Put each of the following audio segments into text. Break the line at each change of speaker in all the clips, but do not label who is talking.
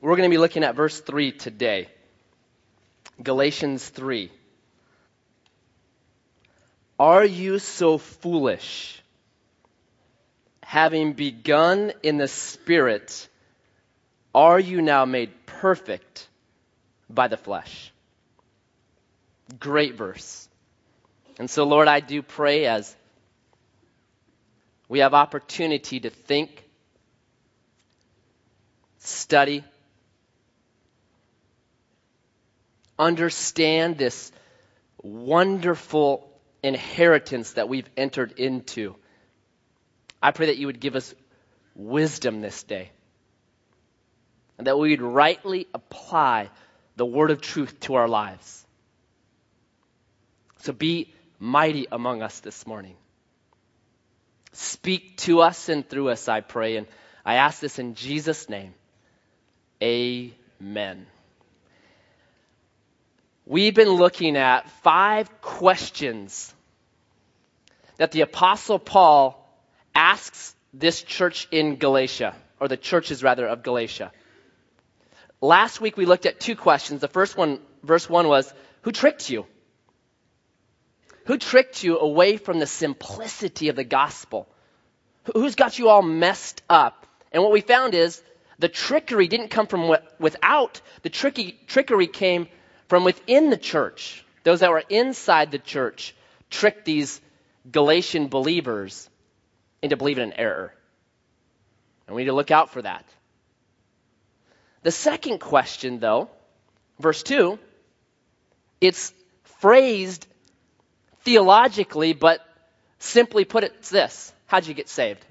We're going to be looking at verse 3 today. Galatians 3. Are you so foolish? Having begun in the Spirit, are you now made perfect by the flesh? Great verse. And so, Lord, I do pray as we have opportunity to think, study, understand this wonderful inheritance that we've entered into. I pray that you would give us wisdom this day, and that we would rightly apply the word of truth to our lives. So be mighty among us this morning. Speak to us and through us, I pray, and I ask this in Jesus' name. Amen. We've been looking at 5 questions that the Apostle Paul asks this church in Galatia, or the churches rather of Galatia. Last week we looked at 2 questions. The first one, verse 1 was, who tricked you? Who tricked you away from the simplicity of the gospel? Who's got you all messed up? And what we found is the trickery didn't come from without. The trickery came from within the church. Those that were inside the church tricked these Galatian believers into believing in error. And we need to look out for that. The second question, though, verse 2, it's phrased theologically, but simply put, it's this. How'd you get saved?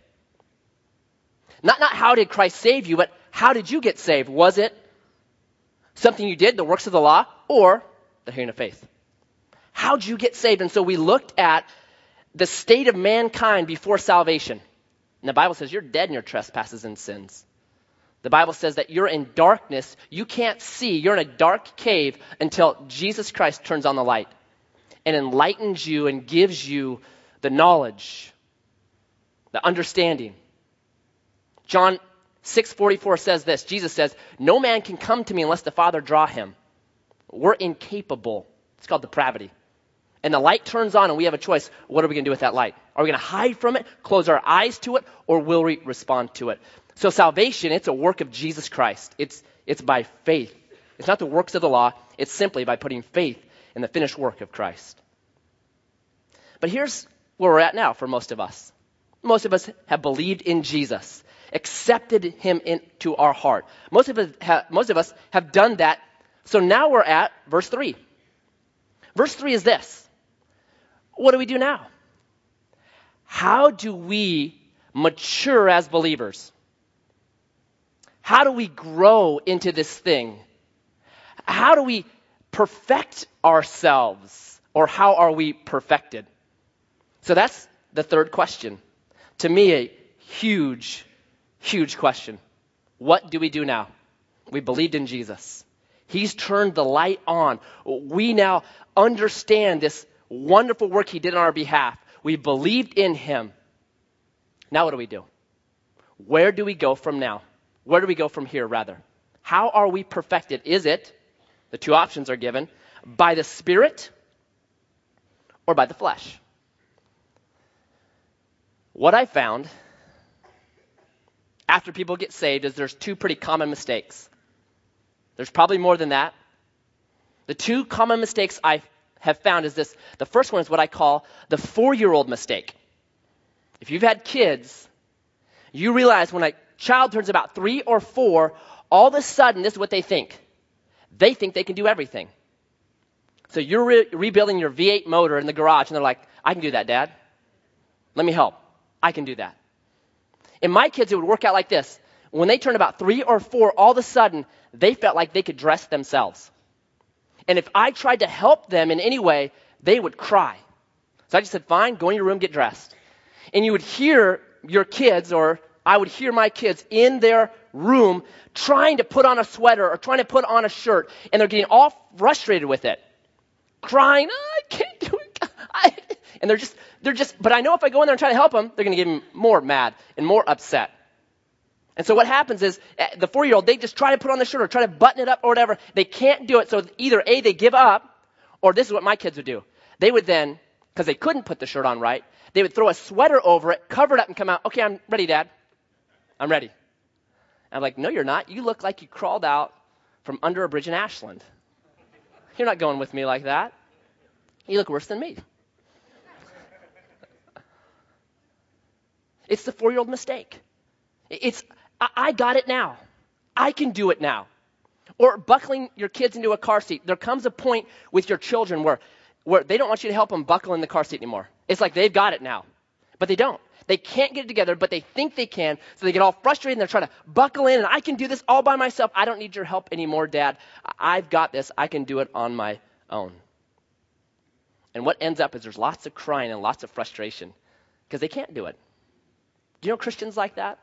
Not how did Christ save you, but how did you get saved? Was it something you did, the works of the law, or the hearing of faith? How'd you get saved? And so we looked at the state of mankind before salvation. And the Bible says you're dead in your trespasses and sins. The Bible says that you're in darkness. You can't see. You're in a dark cave until Jesus Christ turns on the light and enlightens you and gives you the knowledge, the understanding. John 6:44 says this. Jesus says, no man can come to me unless the Father draw him. We're incapable. It's called depravity. And the light turns on and we have a choice. What are we going to do with that light? Are we going to hide from it, close our eyes to it, or will we respond to it? So salvation, it's a work of Jesus Christ. It's by faith. It's not the works of the law. It's simply by putting faith in the finished work of Christ. But here's where we're at now for most of us. Most of us have believed in Jesus, accepted him into our heart. Most of us have done that. So now we're at verse 3. Verse 3 is this. What do we do now? How do we mature as believers? How do we grow into this thing? How do we perfect ourselves? Or how are we perfected? So that's the third question. To me, a huge, huge question. What do we do now? We believed in Jesus. He's turned the light on. We now understand this wonderful work he did on our behalf. We believed in him. Now what do we do? Where do we go from now? Where do we go from here, rather? How are we perfected? Is it, the 2 options are given, by the Spirit or by the flesh? What I found after people get saved is there's 2 pretty common mistakes. There's probably more than that. The 2 common mistakes I have found is this. The first one is what I call the 4-year-old mistake. If you've had kids, you realize when a child turns about 3 or 4, all of a sudden, this is what they think. They think they can do everything. So you're rebuilding your V8 motor in the garage, and they're like, I can do that, Dad. Let me help. I can do that. In my kids, it would work out like this. When they turned about 3 or 4, all of a sudden, they felt like they could dress themselves. And if I tried to help them in any way, they would cry. So I just said, fine, go in your room, get dressed. And you would hear your kids, or I would hear my kids in their room trying to put on a sweater or trying to put on a shirt, and they're getting all frustrated with it. Crying, I can't do it. And they're just, but I know if I go in there and try to help them, they're going to get more mad and more upset. And so what happens is the 4-year-old, they just try to put on the shirt or try to button it up or whatever. They can't do it. So either A, they give up, or this is what my kids would do. They would then, because they couldn't put the shirt on right, they would throw a sweater over it, cover it up, and come out. Okay, I'm ready, Dad. I'm ready. And I'm like, no, you're not. You look like you crawled out from under a bridge in Ashland. You're not going with me like that. You look worse than me. It's the 4-year-old mistake. I got it now. I can do it now. Or buckling your kids into a car seat. There comes a point with your children where they don't want you to help them buckle in the car seat anymore. It's like they've got it now. But they don't. They can't get it together, but they think they can. So they get all frustrated and they're trying to buckle in, and I can do this all by myself. I don't need your help anymore, Dad. I've got this. I can do it on my own. And what ends up is there's lots of crying and lots of frustration because they can't do it. Do you know Christians like that?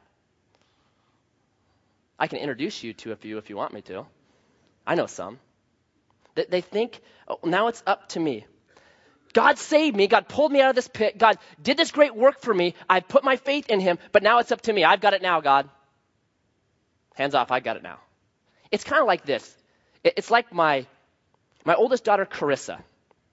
I can introduce you to a few if you want me to. I know some. They think, oh, now it's up to me. God saved me. God pulled me out of this pit. God did this great work for me. I've put my faith in him, but now it's up to me. I've got it now, God. Hands off, I got it now. It's kind of like this. It's like my oldest daughter, Carissa.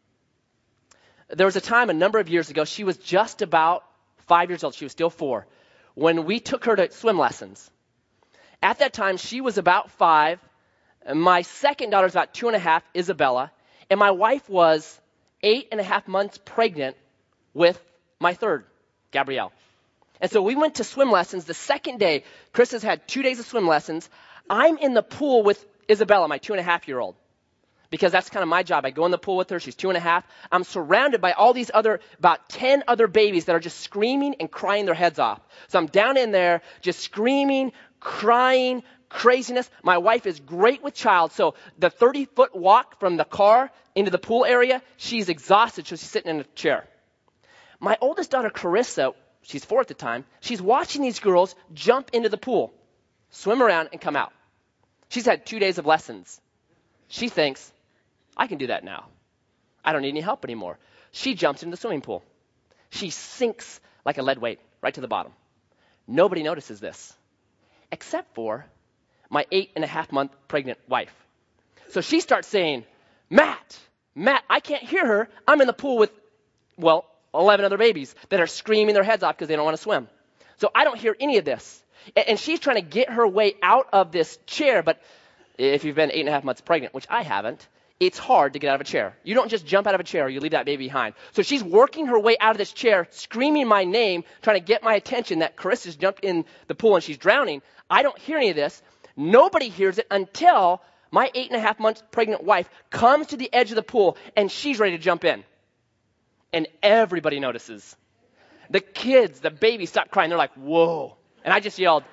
There was a time a number of years ago, she was just about 5 years old. She was still 4. When we took her to swim lessons. At that time, she was about 5. And my second daughter was about 2.5, Isabella. And my wife was 8.5 months pregnant with my third, Gabrielle. And so we went to swim lessons. The second day, Chris has had 2 days of swim lessons. I'm in the pool with Isabella, my 2.5-year-old. Because that's kind of my job. I go in the pool with her. She's 2.5. I'm surrounded by all these about 10 other babies that are just screaming and crying their heads off. So I'm down in there just screaming, crying, craziness. My wife is great with child. So the 30-foot walk from the car into the pool area, she's exhausted. So she's sitting in a chair. My oldest daughter, Carissa, she's 4 at the time. She's watching these girls jump into the pool, swim around, and come out. She's had 2 days of lessons. She thinks, I can do that now. I don't need any help anymore. She jumps into the swimming pool. She sinks like a lead weight right to the bottom. Nobody notices this except for my 8.5-month pregnant wife. So she starts saying, Matt, I can't hear her. I'm in the pool with, 11 other babies that are screaming their heads off because they don't want to swim. So I don't hear any of this. And she's trying to get her way out of this chair. But if you've been 8.5 months pregnant, which I haven't, it's hard to get out of a chair. You don't just jump out of a chair or you leave that baby behind. So she's working her way out of this chair, screaming my name, trying to get my attention that Carissa's jumped in the pool and she's drowning. I don't hear any of this. Nobody hears it until my 8.5 months pregnant wife comes to the edge of the pool and she's ready to jump in. And everybody notices. The kids, the babies stop crying. They're like, whoa. And I just yelled,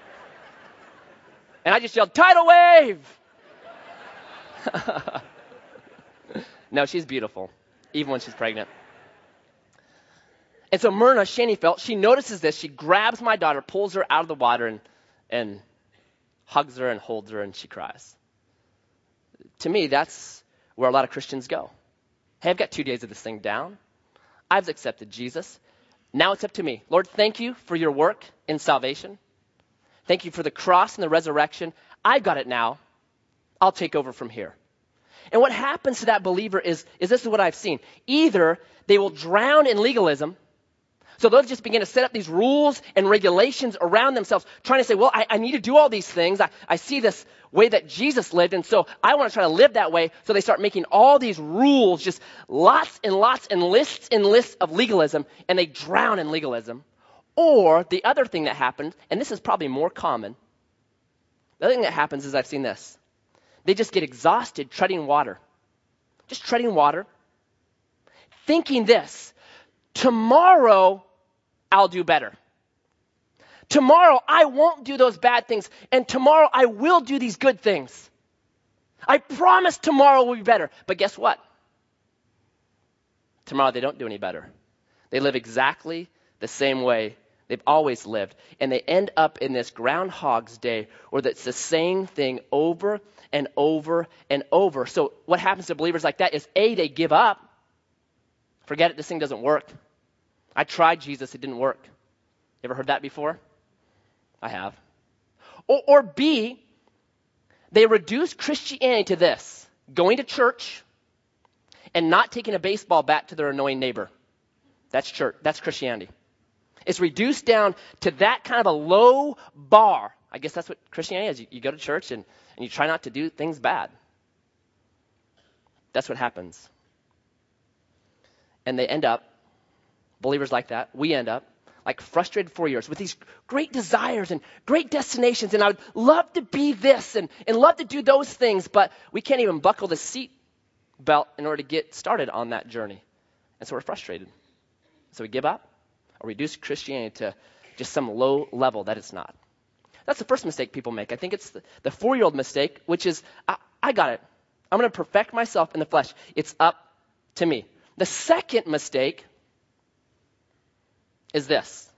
tidal wave. No, she's beautiful, even when she's pregnant. And so Myrna Shaneyfelt, she notices this. She grabs my daughter, pulls her out of the water, and hugs her and holds her, and she cries. To me, that's where a lot of Christians go. Hey, I've got 2 days of this thing down. I've accepted Jesus. Now it's up to me. Lord, thank you for your work in salvation. Thank you for the cross and the resurrection. I've got it now. I'll take over from here. And what happens to that believer is this is what I've seen. Either they will drown in legalism, so they'll just begin to set up these rules and regulations around themselves, trying to say, well, I need to do all these things. I see this way that Jesus lived, and so I want to try to live that way. So they start making all these rules, just lots and lots and lists of legalism, and they drown in legalism. Or the other thing that happens, and this is probably more common, the other thing that happens is I've seen this. They just get exhausted treading water. Just treading water. Thinking this, tomorrow I'll do better. Tomorrow I won't do those bad things. And tomorrow I will do these good things. I promise tomorrow will be better. But guess what? Tomorrow they don't do any better. They live exactly the same way they've always lived. And they end up in this Groundhog's Day where it's the same thing over and over and over. So what happens to believers like that is A, they give up. Forget it, this thing doesn't work. I tried Jesus, it didn't work. You ever heard that before? I have. Or B, they reduce Christianity to this: going to church and not taking a baseball bat to their annoying neighbor. That's church. That's Christianity. It's reduced down to that kind of a low bar. I guess that's what Christianity is. You go to church and you try not to do things bad. That's what happens. And they end up, believers like that, we end up like frustrated 4 years with these great desires and great destinations. And I would love to be this and love to do those things, but we can't even buckle the seat belt in order to get started on that journey. And so we're frustrated. So we give up or reduce Christianity to just some low level that it's not. That's the first mistake people make. I think it's the 4-year-old mistake, which is, I got it. I'm going to perfect myself in the flesh. It's up to me. The second mistake is this.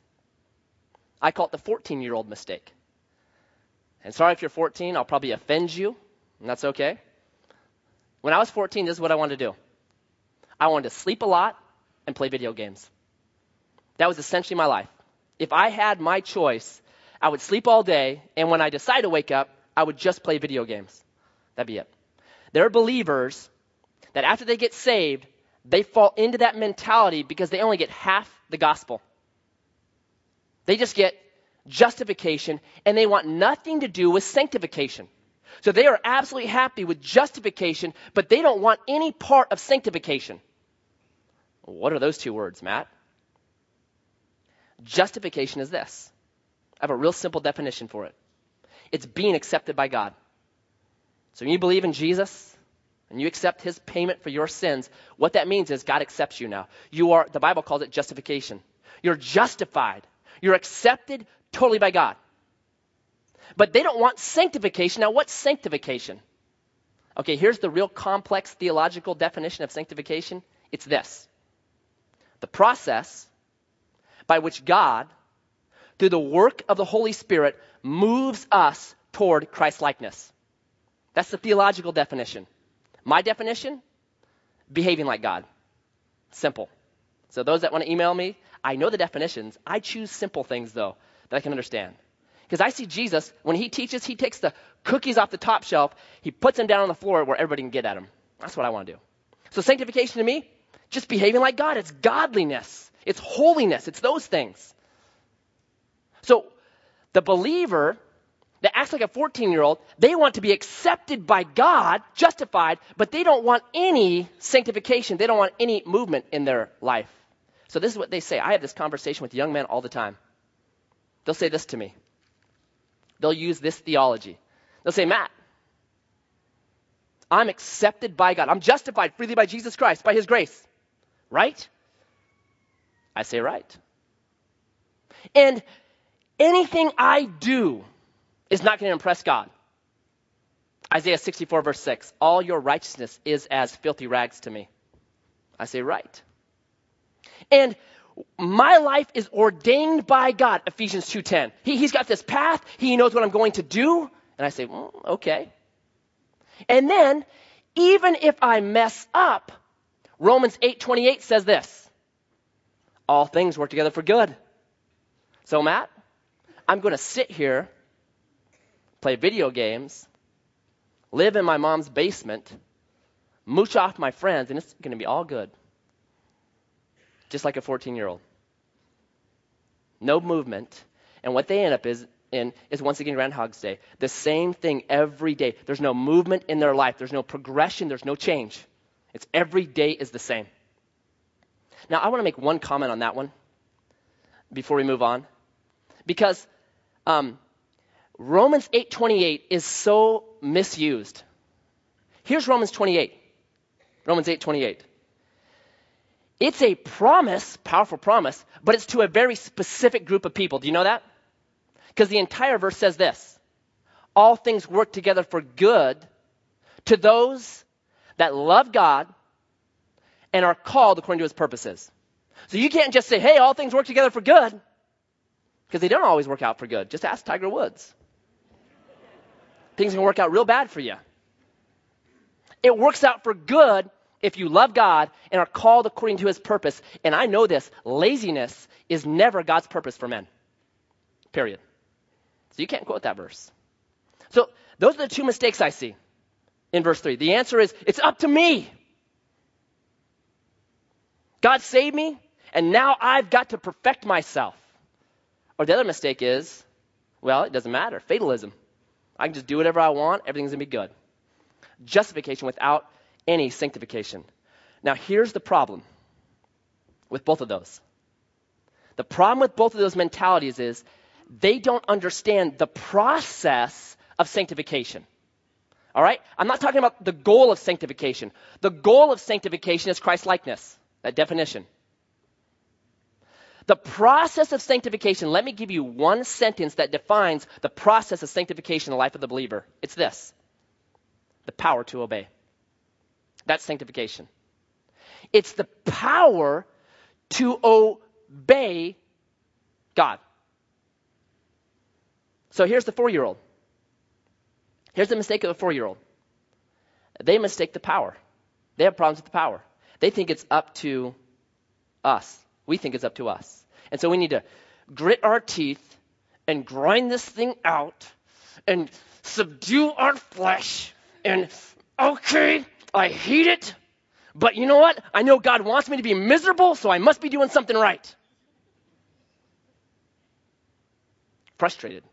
I call it the 14-year-old mistake. And sorry if you're 14, I'll probably offend you, and that's okay. When I was 14, this is what I wanted to do. I wanted to sleep a lot and play video games. That was essentially my life. If I had my choice, I would sleep all day, and when I decided to wake up, I would just play video games. That'd be it. There are believers that after they get saved, they fall into that mentality because they only get half the gospel. They just get justification, and they want nothing to do with sanctification. So they are absolutely happy with justification, but they don't want any part of sanctification. What are those two words, Matt? Justification is this. I have a real simple definition for it. It's being accepted by God. So when you believe in Jesus and you accept his payment for your sins, what that means is God accepts you now. You are, the Bible calls it justification. You're justified. You're accepted totally by God. But they don't want sanctification. Now, what's sanctification? Okay, here's the real complex theological definition of sanctification. It's this: the process by which God, through the work of the Holy Spirit, moves us toward Christ-likeness. That's the theological definition. My definition: behaving like God. Simple. So those that want to email me, I know the definitions. I choose simple things, though, that I can understand. Because I see Jesus, when he teaches, he takes the cookies off the top shelf, he puts them down on the floor where everybody can get at them. That's what I want to do. So sanctification to me, just behaving like God. It's godliness. It's holiness. It's those things. So the believer that acts like a 14-year-old, they want to be accepted by God, justified, but they don't want any sanctification. They don't want any movement in their life. So this is what they say. I have this conversation with young men all the time. They'll say this to me. They'll use this theology. They'll say, Matt, I'm accepted by God. I'm justified freely by Jesus Christ, by his grace. Right? I say right. And anything I do is not going to impress God. Isaiah 64 verse 6, all your righteousness is as filthy rags to me. I say right. And my life is ordained by God, Ephesians 2:10. He's got this path. He knows what I'm going to do. And I say, well, okay. And then, even if I mess up, Romans 8:28 says this: all things work together for good. So, Matt, I'm going to sit here, play video games, live in my mom's basement, mooch off my friends, and it's going to be all good. Just like a 14-year-old. No movement. And what they end up is once again Groundhog's Day. The same thing every day. There's no movement in their life. There's no progression. There's no change. It's every day is the same. Now, I want to make one comment on that one before we move on. Because Romans 8:28 is so misused. Here's Romans 28. Romans 8:28. It's a promise, powerful promise, but it's to a very specific group of people. Do you know that? Because the entire verse says this: all things work together for good to those that love God and are called according to his purposes. So you can't just say, hey, all things work together for good, because they don't always work out for good. Just ask Tiger Woods. Things can work out real bad for you. It works out for good if you love God and are called according to his purpose. And I know this, laziness is never God's purpose for men. Period. So you can't quote that verse. So those are the two mistakes I see in verse 3. The answer is, it's up to me. God saved me, and now I've got to perfect myself. Or the other mistake is, well, it doesn't matter. Fatalism. I can just do whatever I want. Everything's going to be good. Justification without any sanctification. Now, here's the problem with both of those. The problem with both of those mentalities is they don't understand the process of sanctification. All right? I'm not talking about the goal of sanctification. The goal of sanctification is Christ-likeness. That definition. The process of sanctification, let me give you one sentence that defines the process of sanctification in the life of the believer. It's this: the power to obey. That's sanctification. It's the power to obey God. So here's the 4-year-old. Here's the mistake of the 4-year-old. They mistake the power. They have problems with the power. They think it's up to us. We think it's up to us. And so we need to grit our teeth and grind this thing out and subdue our flesh. And, okay, I hate it, but you know what? I know God wants me to be miserable, so I must be doing something right. Frustrated.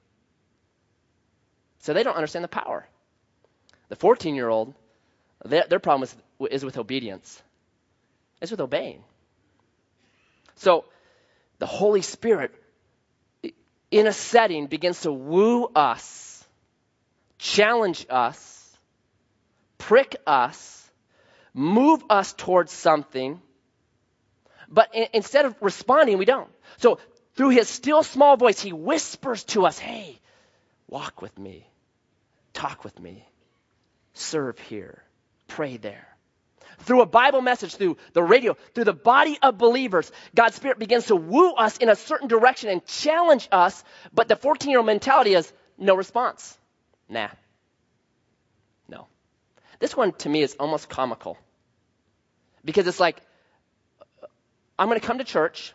So they don't understand the power. The 14-year-old, their problem is with obedience. It's with obeying. So the Holy Spirit, in a setting, begins to woo us, challenge us, prick us, move us towards something. But instead of responding, we don't. So through his still small voice, he whispers to us, hey, walk with me, talk with me, serve here, pray there. Through a Bible message, through the radio, through the body of believers, God's Spirit begins to woo us in a certain direction and challenge us, but the 14-year-old mentality is no response. Nah. No. This one, to me, is almost comical. Because it's like, I'm going to come to church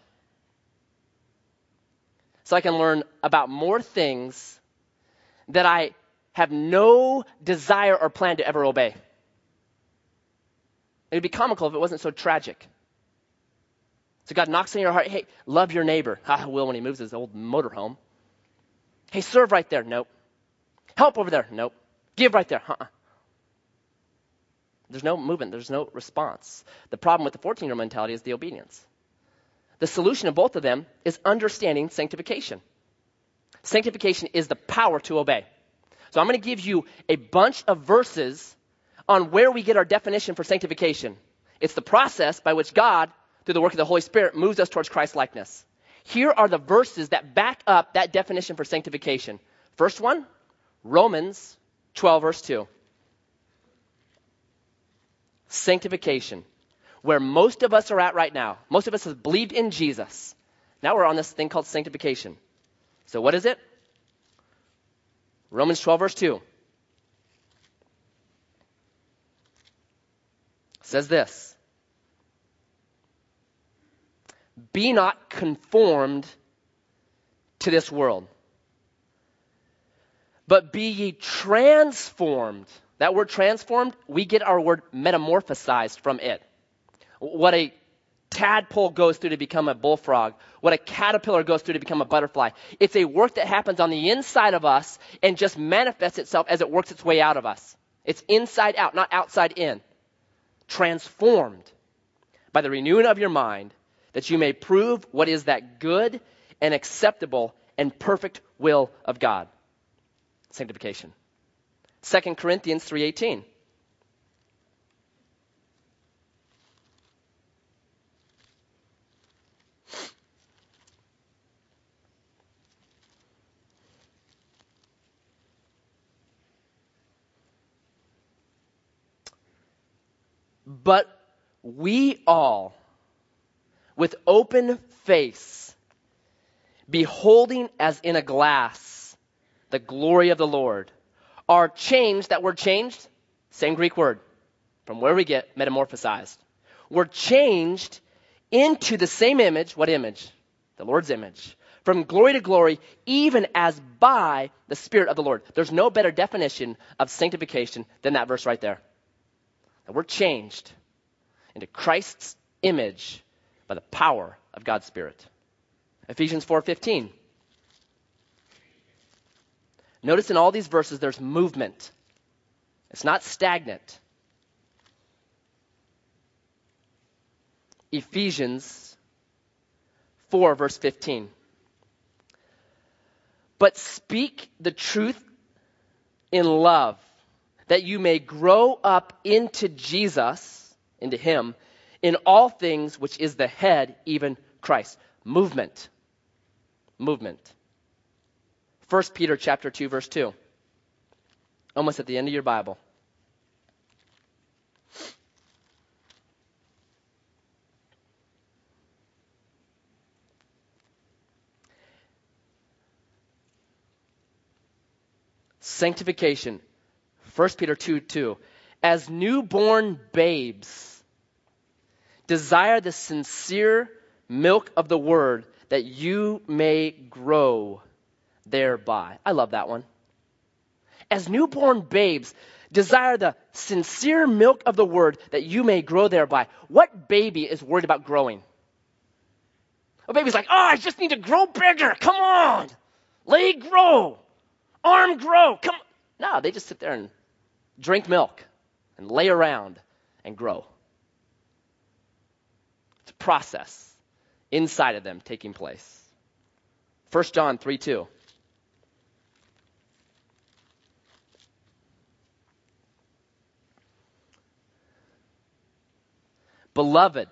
so I can learn about more things that I have no desire or plan to ever obey. It would be comical if it wasn't so tragic. So God knocks on your heart, hey, love your neighbor. I will when he moves his old motorhome. Hey, serve right there. Nope. Help over there. Nope. Give right there. There's no movement. There's no response. The problem with the 14-year-old mentality is the obedience. The solution of both of them is understanding sanctification. Sanctification is the power to obey. So I'm going to give you a bunch of verses on where we get our definition for sanctification. It's the process by which God, through the work of the Holy Spirit, moves us towards Christ-likeness. Here are the verses that back up that definition for sanctification. First one, Romans 12, verse 2. Sanctification. Where most of us are at right now. Most of us have believed in Jesus. Now we're on this thing called sanctification. So what is it? Romans 12, verse 2. Says this: be not conformed to this world, but be ye transformed. That word transformed, we get our word metamorphosized from it. What a tadpole goes through to become a bullfrog, what a caterpillar goes through to become a butterfly. It's a work that happens on the inside of us and just manifests itself as it works its way out of us. It's inside out, not outside in. Transformed by the renewing of your mind, that you may prove what is that good and acceptable and perfect will of God. Sanctification. 2 Corinthians 3:18. But we all, with open face, beholding as in a glass the glory of the Lord, are changed. That word changed, same Greek word, from where we get metamorphosized. We're changed into the same image. What image? The Lord's image. from glory to glory, even as by the Spirit of the Lord. There's no better definition of sanctification than that verse right there. And we're changed into Christ's image by the power of God's Spirit. Ephesians 4:15. Notice in all these verses there's movement. It's not stagnant. Ephesians 4, verse 15. But speak the truth in love, that you may grow up into Jesus, into him, in all things, which is the head, even Christ. Movement. Movement. 1 Peter chapter 2, verse 2. Almost at the end of your Bible. Sanctification. 1 Peter 2:2. As newborn babes, desire the sincere milk of the word, that you may grow thereby. I love that one. As newborn babes, desire the sincere milk of the word, that you may grow thereby. What baby is worried about growing? A baby's like, I just need to grow bigger. Come on. Leg grow. Arm grow. Come on. No, they just sit there and drink milk and lay around and grow. It's a process inside of them taking place. 1 John 3:2. Beloved,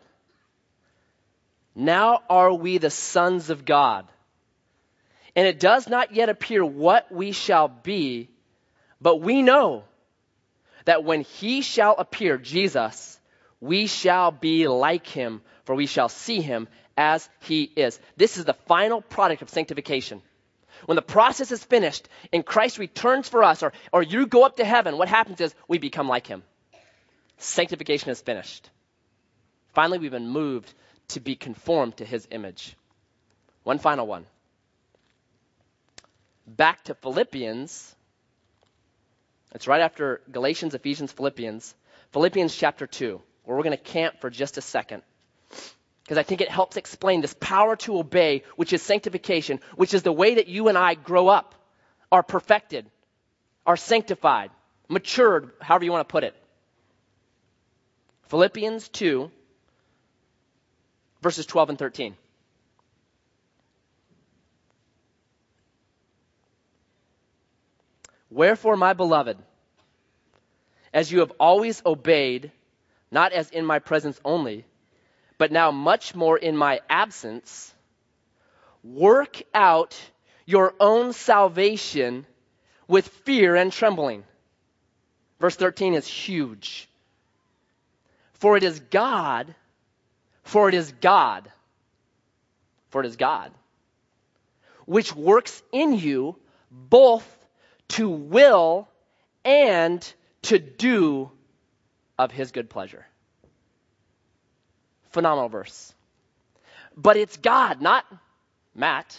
now are we the sons of God, and it does not yet appear what we shall be, but we know that when he shall appear, Jesus, we shall be like him, for we shall see him as he is. This is the final product of sanctification. When the process is finished and Christ returns for us, or you go up to heaven, what happens is we become like him. Sanctification is finished. Finally, we've been moved to be conformed to his image. One final one. Back to Philippians. It's right after Galatians, Ephesians, Philippians. Philippians chapter 2, where we're going to camp for just a second. Because I think it helps explain this power to obey, which is sanctification, which is the way that you and I grow up, are perfected, are sanctified, matured, however you want to put it. Philippians 2, verses 12 and 13. Wherefore, my beloved, as you have always obeyed, not as in my presence only, but now much more in my absence, work out your own salvation with fear and trembling. Verse 13 is huge. For it is God, which works in you both to will and to do of his good pleasure. Phenomenal verse. But it's God, not Matt,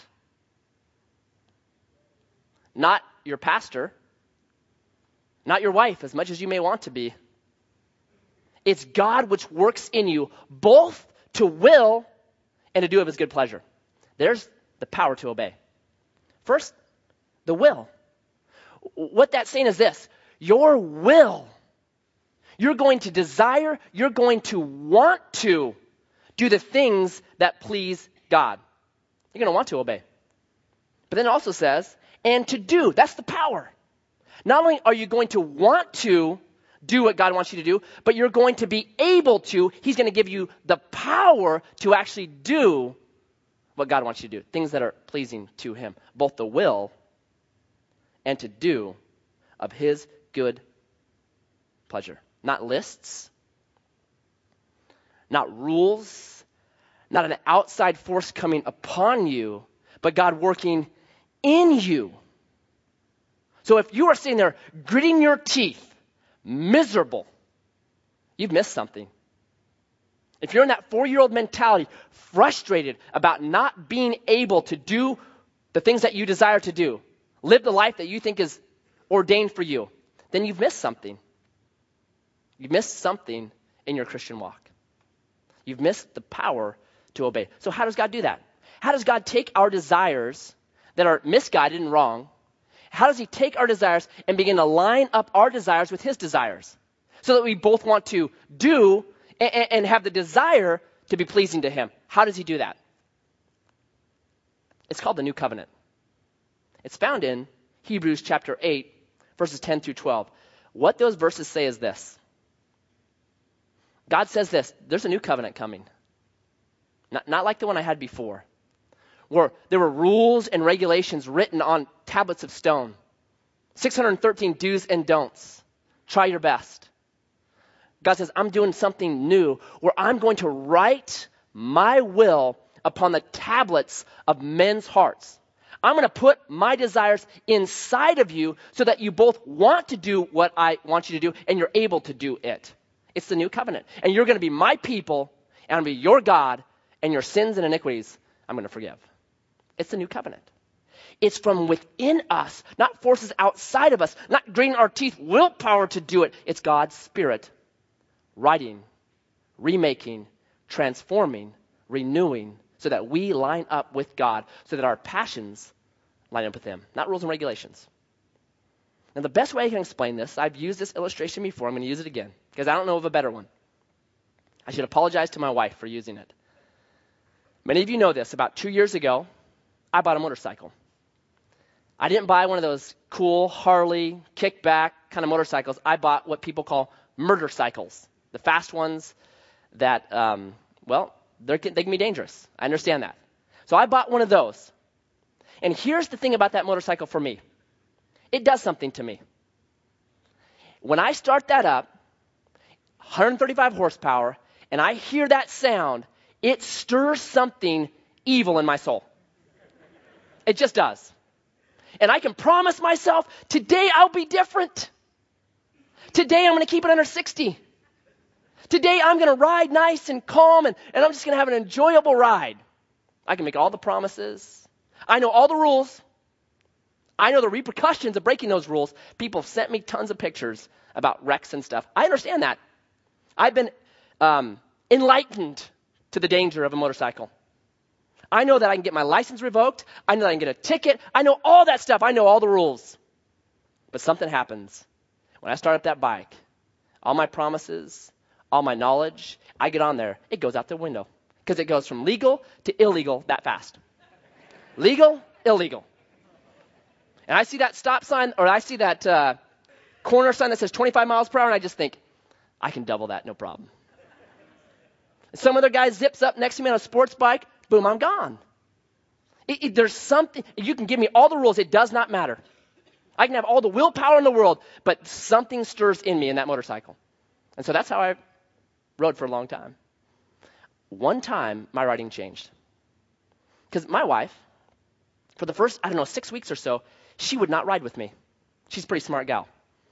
not your pastor, not your wife, as much as you may want to be. It's God which works in you both to will and to do of his good pleasure. There's the power to obey. First, the will. What that's saying is this: your will. You're going to desire, you're going to want to do the things that please God. You're going to want to obey. But then it also says, and to do. That's the power. Not only are you going to want to do what God wants you to do, but you're going to be able to. He's going to give you the power to actually do what God wants you to do. Things that are pleasing to him. Both the will and to do of his good pleasure. Not lists, not rules, not an outside force coming upon you, but God working in you. So if you are sitting there gritting your teeth, miserable, you've missed something. if you're in that 4-year-old mentality, frustrated about not being able to do the things that you desire to do, live the life that you think is ordained for you, then you've missed something. You've missed something in your Christian walk. You've missed the power to obey. So how does God do that? How does God take our desires that are misguided and wrong? How does he take our desires and begin to line up our desires with his desires so that we both want to do and have the desire to be pleasing to him? How does he do that? It's called the New Covenant. It's found in Hebrews chapter 8, verses 10 through 12. What those verses say is this. God says this, there's a new covenant coming. Not like the one I had before, where there were rules and regulations written on tablets of stone. 613 do's and don'ts. Try your best. God says, I'm doing something new where I'm going to write my will upon the tablets of men's hearts. I'm going to put my desires inside of you so that you both want to do what I want you to do and you're able to do it. It's the new covenant. And you're going to be my people and I'm going to be your God, and your sins and iniquities I'm going to forgive. It's the new covenant. It's from within us, not forces outside of us, not gritting our teeth, willpower to do it. It's God's Spirit writing, remaking, transforming, renewing, so that we line up with God, so that our passions line up with him, not rules and regulations. Now, the best way I can explain this, I've used this illustration before, I'm going to use it again, because I don't know of a better one. I should apologize to my wife for using it. Many of you know this. About 2 years ago, I bought a motorcycle. I didn't buy one of those cool Harley, kickback kind of motorcycles. I bought what people call murder cycles, the fast ones that, they can be dangerous. I understand that. So I bought one of those. And here's the thing about that motorcycle for me. It does something to me. When I start that up, 135 horsepower, and I hear that sound, it stirs something evil in my soul. It just does. And I can promise myself, today I'll be different. Today I'm going to keep it under 60. Today I'm going to ride nice and calm, and I'm just going to have an enjoyable ride. I can make all the promises. I know all the rules. I know the repercussions of breaking those rules. People have sent me tons of pictures about wrecks and stuff. I understand that. I've been enlightened to the danger of a motorcycle. I know that I can get my license revoked. I know that I can get a ticket. I know all that stuff. I know all the rules. But something happens. When I start up that bike, all my promises, all my knowledge, I get on there, it goes out the window. Because it goes from legal to illegal that fast. Legal, illegal. And I see that stop sign, or I see that corner sign that says 25 miles per hour, and I just think, I can double that, no problem. And some other guy zips up next to me on a sports bike, boom, I'm gone. There's something, you can give me all the rules, it does not matter. I can have all the willpower in the world, but something stirs in me in that motorcycle. And so that's how I rode for a long time. One time, my riding changed. Because my wife, for the first, 6 weeks or so, she would not ride with me. She's a pretty smart gal.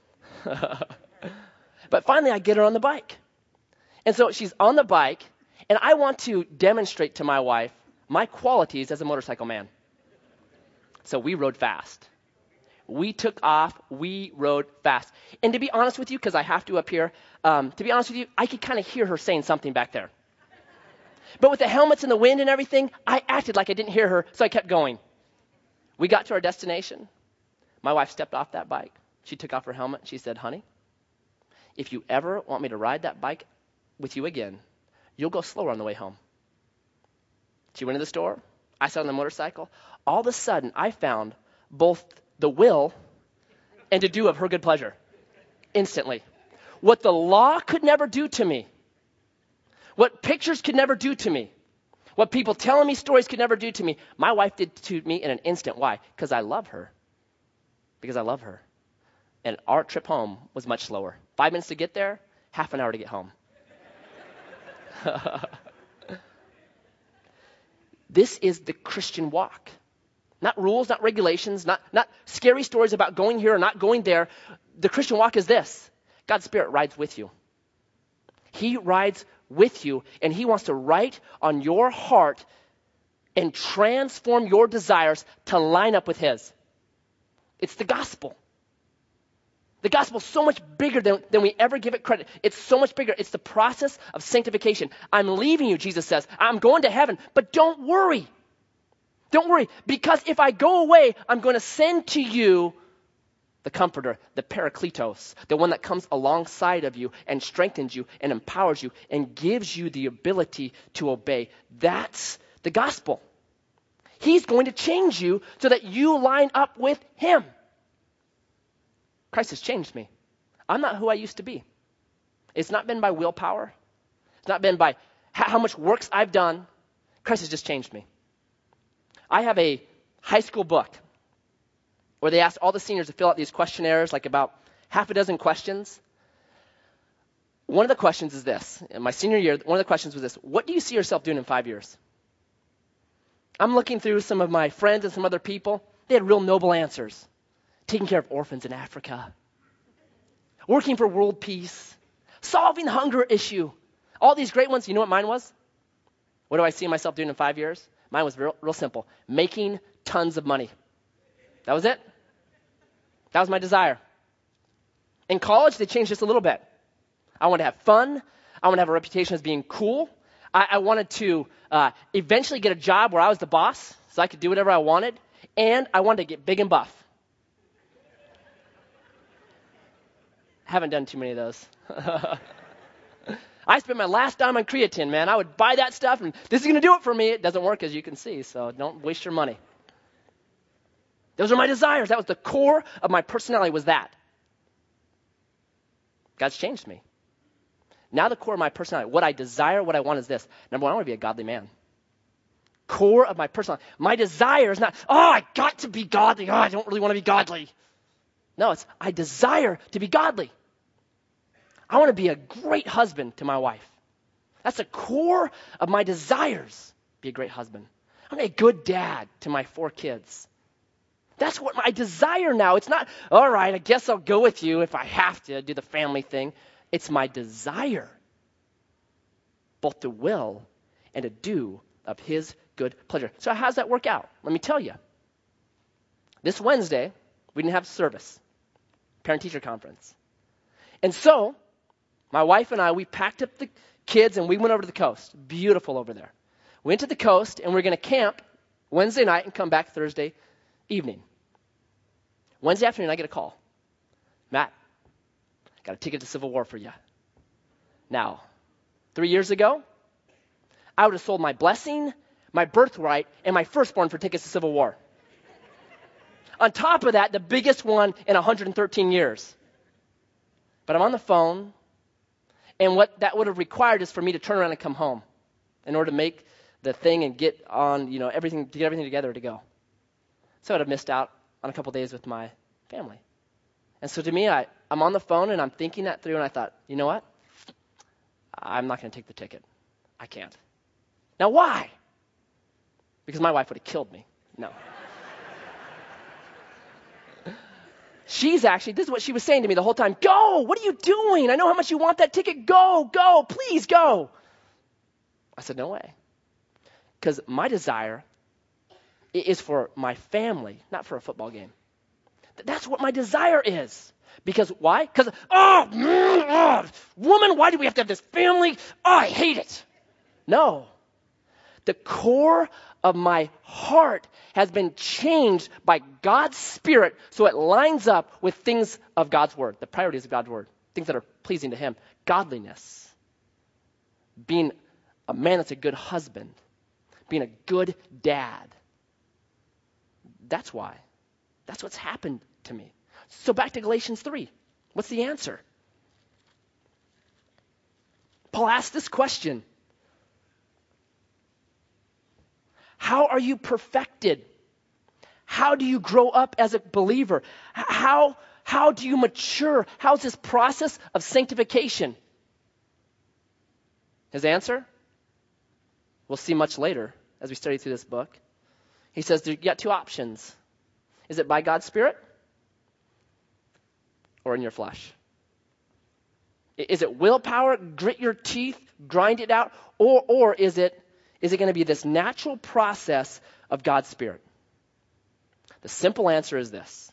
But finally, I get her on the bike. And so she's on the bike, and I want to demonstrate to my wife my qualities as a motorcycle man. So we rode fast. We took off. We rode fast. And to be honest with you, because I have to up here, to be honest with you, I could kind of hear her saying something back there. But with the helmets and the wind and everything, I acted like I didn't hear her, so I kept going. We got to our destination. My wife stepped off that bike. She took off her helmet. She said, honey, if you ever want me to ride that bike with you again, you'll go slower on the way home. She went to the store. I sat on the motorcycle. All of a sudden, I found both the will and to do of her good pleasure instantly. What the law could never do to me, what pictures could never do to me, what people telling me stories could never do to me, my wife did to me in an instant. Why? Because I love her. Because I love her. And our trip home was much slower. 5 minutes to get there, half an hour to get home. This is the Christian walk. Not rules, not regulations, not scary stories about going here or not going there. The Christian walk is this. God's Spirit rides with you. He rides with you, and he wants to write on your heart and transform your desires to line up with his. It's the gospel. The gospel is so much bigger than we ever give it credit. It's so much bigger. It's the process of sanctification. I'm leaving you, Jesus says. I'm going to heaven, but don't worry. Don't worry, because if I go away, I'm going to send to you the Comforter, the Parakletos, the one that comes alongside of you and strengthens you and empowers you and gives you the ability to obey. That's the gospel. He's going to change you so that you line up with him. Christ has changed me. I'm not who I used to be. It's not been by willpower. It's not been by how much works I've done. Christ has just changed me. I have a high school book where they asked all the seniors to fill out these questionnaires, like about half a dozen questions. One of the questions is this. In my senior year, one of the questions was this. What do you see yourself doing in 5 years? I'm looking through some of my friends and some other people. They had real noble answers. Taking care of orphans in Africa. Working for world peace. Solving the hunger issue. All these great ones. You know what mine was? What do I see myself doing in 5 years? Mine was real simple. Making tons of money. That was it. That was my desire. In college, they changed just a little bit. I wanted to have fun. I wanted to have a reputation as being cool. I wanted to eventually get a job where I was the boss so I could do whatever I wanted. And I wanted to get big and buff. Haven't done too many of those. I spent my last dime on creatine, man. I would buy that stuff, and this is going to do it for me. It doesn't work, as you can see, so don't waste your money. Those are my desires. That was the core of my personality, was that. God's changed me. Now the core of my personality, what I desire, what I want is this. Number one, I want to be a godly man. Core of my personality. My desire is not, I got to be godly. I don't really want to be godly. No, it's I desire to be godly. I want to be a great husband to my wife. That's the core of my desires, be a great husband. I want to be a good dad to my 4 kids. That's what my desire now. It's not, all right, I guess I'll go with you if I have to do the family thing. It's my desire, both to will and to do of his good pleasure. So how does that work out? Let me tell you. This Wednesday, we didn't have service, parent-teacher conference. And so, my wife and I, we packed up the kids and we went over to the coast. Beautiful over there. Went to the coast and we're going to camp Wednesday night and come back Thursday evening. Wednesday afternoon, I get a call. Matt, got a ticket to Civil War for you. Now, 3 years ago, I would have sold my blessing, my birthright, and my firstborn for tickets to Civil War. On top of that, the biggest one in 113 years. But I'm on the phone, and what that would have required is for me to turn around and come home in order to make the thing and get on, everything, to get everything together to go. So I'd have missed out on a couple days with my family. And so to me, I'm on the phone, and I'm thinking that through, and I thought, you know what? I'm not going to take the ticket. I can't. Now, why? Because my wife would have killed me. No. This is what she was saying to me the whole time. Go! What are you doing? I know how much you want that ticket. Go! Please go! I said, no way. Because my desire is for my family, not for a football game. That's what my desire is. Because why? Because, woman, why do we have to have this family? I hate it. No. The core of my heart has been changed by God's Spirit so it lines up with things of God's Word, the priorities of God's Word, things that are pleasing to Him. Godliness, being a man that's a good husband, being a good dad. That's why. That's what's happened to me. So back to Galatians 3. What's the answer? Paul asked this question. How are you perfected? How do you grow up as a believer? How do you mature? How's this process of sanctification? His answer? We'll see much later as we study through this book. He says you got 2 options. Is it by God's Spirit or in your flesh? Is it willpower, grit your teeth, grind it out, or is it going to be this natural process of God's Spirit? The simple answer is this.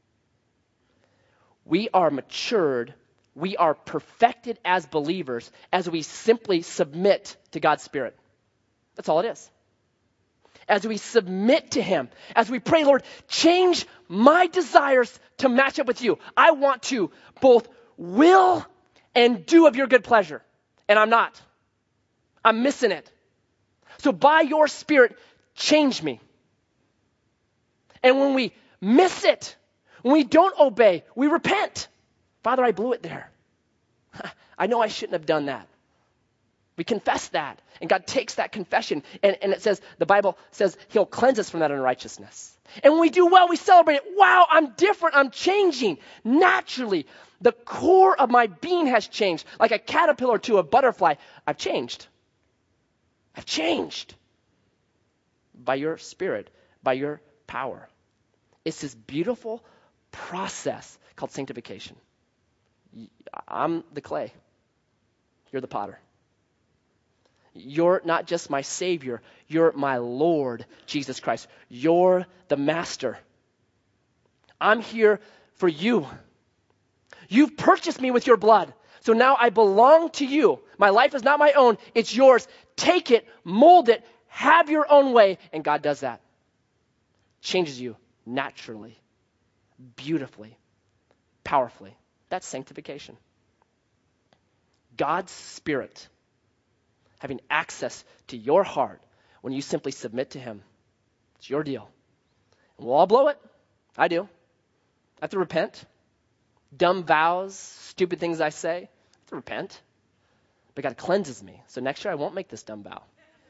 We are matured, we are perfected as believers as we simply submit to God's Spirit. That's all it is. As we submit to Him, as we pray, Lord, change my desires to match up with you. I want to both will and do of your good pleasure. And I'm not. I'm missing it. So by your Spirit, change me. And when we miss it, when we don't obey, we repent. Father, I blew it there. I know I shouldn't have done that. We confess that. And God takes that confession. And it says, the Bible says He'll cleanse us from that unrighteousness. And when we do well, we celebrate it. Wow, I'm different. I'm changing. Naturally, the core of my being has changed. Like a caterpillar to a butterfly, I've changed. I've changed. By your Spirit, by your power. It's this beautiful process called sanctification. I'm the clay. You're the potter. You're not just my Savior. You're my Lord, Jesus Christ. You're the Master. I'm here for you. You've purchased me with your blood. So now I belong to you. My life is not my own. It's yours. Take it, mold it, have your own way. And God does that. Changes you naturally, beautifully, powerfully. That's sanctification. God's Spirit having access to your heart when you simply submit to Him. It's your deal. And we'll all blow it. I do. I have to repent. Dumb vows, stupid things I say. I have to repent. But God cleanses me. So next year I won't make this dumb vow.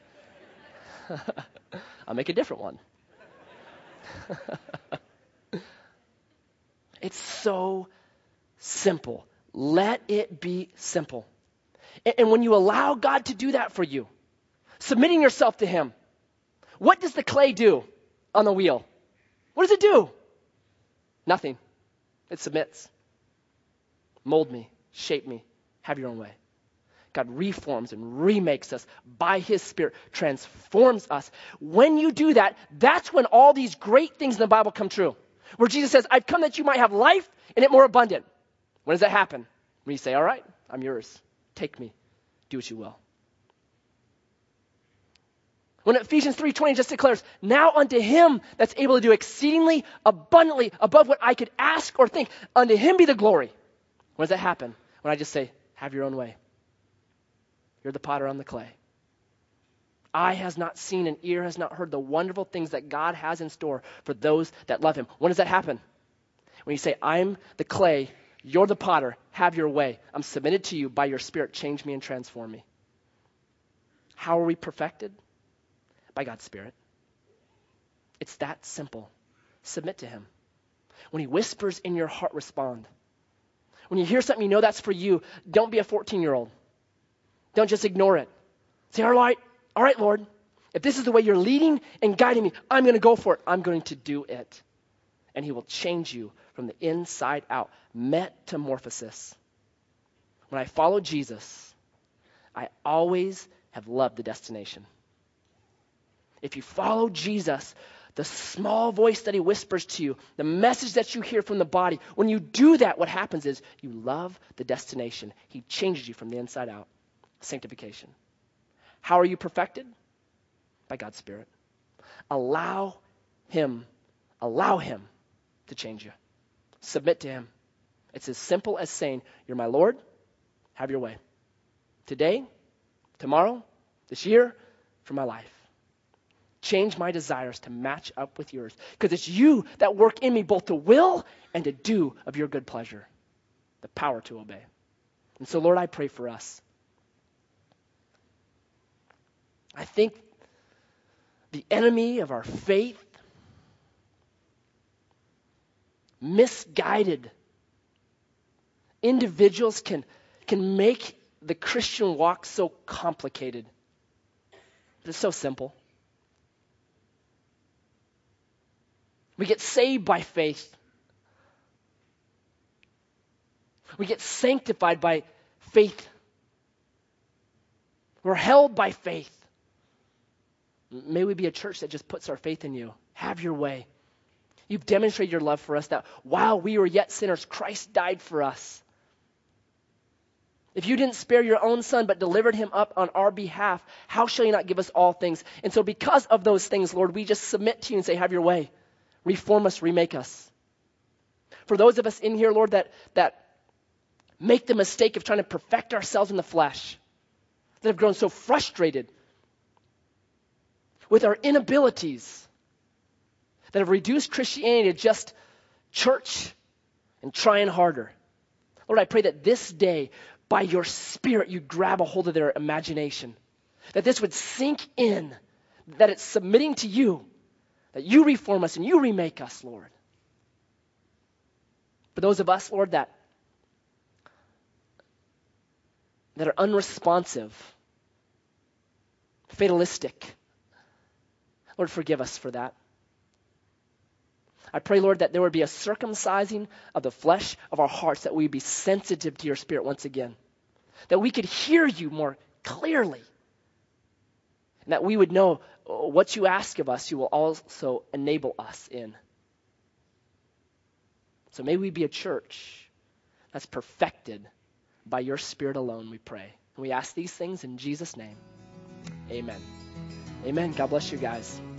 I'll make a different one. It's so simple. Let it be simple. And when you allow God to do that for you, submitting yourself to Him, what does the clay do on the wheel? What does it do? Nothing. It submits. Mold me, shape me, have your own way. God reforms and remakes us by His Spirit, transforms us. When you do that, that's when all these great things in the Bible come true. Where Jesus says, I've come that you might have life and it more abundant. When does that happen? When you say, all right, I'm yours. Take me. Do what you will. When Ephesians 3:20 just declares, now unto Him that's able to do exceedingly abundantly above what I could ask or think, unto Him be the glory. When does that happen? When I just say, have your own way. You're the potter on the clay. Eye has not seen and ear has not heard the wonderful things that God has in store for those that love Him. When does that happen? When you say, I'm the clay, you're the potter, have your way. I'm submitted to you by your Spirit. Change me and transform me. How are we perfected? By God's Spirit. It's that simple. Submit to Him. When He whispers in your heart, respond. When you hear something you know that's for you, don't be a 14-year-old. Don't just ignore it. Say, all right, Lord, if this is the way you're leading and guiding me, I'm going to go for it. I'm going to do it. And He will change you from the inside out. Metamorphosis. When I follow Jesus, I always have loved the destination. If you follow Jesus, the small voice that He whispers to you, the message that you hear from the body, when you do that, what happens is you love the destination. He changes you from the inside out. Sanctification. How are you perfected? By God's Spirit. Allow Him to change you. Submit to Him. It's as simple as saying, you're my Lord, have your way. Today, tomorrow, this year, for my life. Change my desires to match up with yours. Because it's you that work in me both to will and to do of your good pleasure. The power to obey. And so, Lord, I pray for us. I think the enemy of our faith, misguided individuals can make the Christian walk so complicated. But it's so simple. We get saved by faith. We get sanctified by faith. We're held by faith. May we be a church that just puts our faith in you. Have your way. You've demonstrated your love for us, that while we were yet sinners, Christ died for us. If you didn't spare your own son, but delivered him up on our behalf, how shall you not give us all things? And so because of those things, Lord, we just submit to you and say, have your way. Reform us, remake us. For those of us in here, Lord, that make the mistake of trying to perfect ourselves in the flesh, that have grown so frustrated with our inabilities, that have reduced Christianity to just church and trying harder. Lord, I pray that this day, by your Spirit, you grab a hold of their imagination, that this would sink in, that it's submitting to you, that you reform us and you remake us, Lord. For those of us, Lord, that are unresponsive, fatalistic, Lord, forgive us for that. I pray, Lord, that there would be a circumcising of the flesh of our hearts, that we would be sensitive to your Spirit once again, that we could hear you more clearly, and that we would know what you ask of us, you will also enable us in. So may we be a church that's perfected by your Spirit alone, we pray. And we ask these things in Jesus' name. Amen. Amen. God bless you guys.